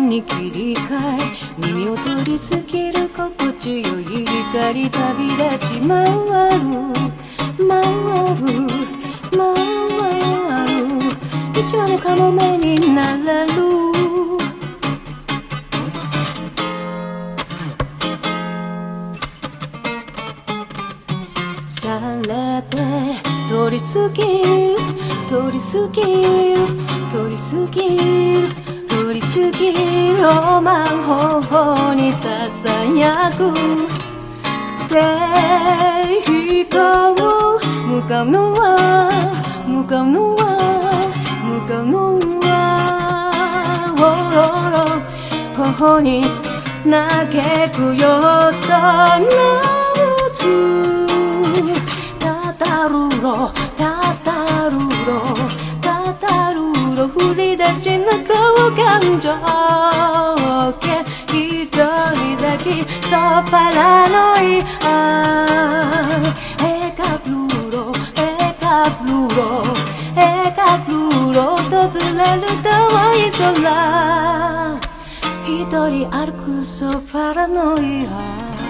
に切り替え耳を取りすぎる心地よい光旅立ち回る回るいつまでかの目になれるされて通り過ぎる通り過ぎる通り過ぎる通り過ぎるロマン方法にささやく抵抗向かうのは向かうのは向かうのは頬に嘆くようとなるつたたるろたたるろたたるろ降り出し抜く感情け一人だけそばらのい描くろ描くろ描くろ訪れる遠い空一人歩くそばらのい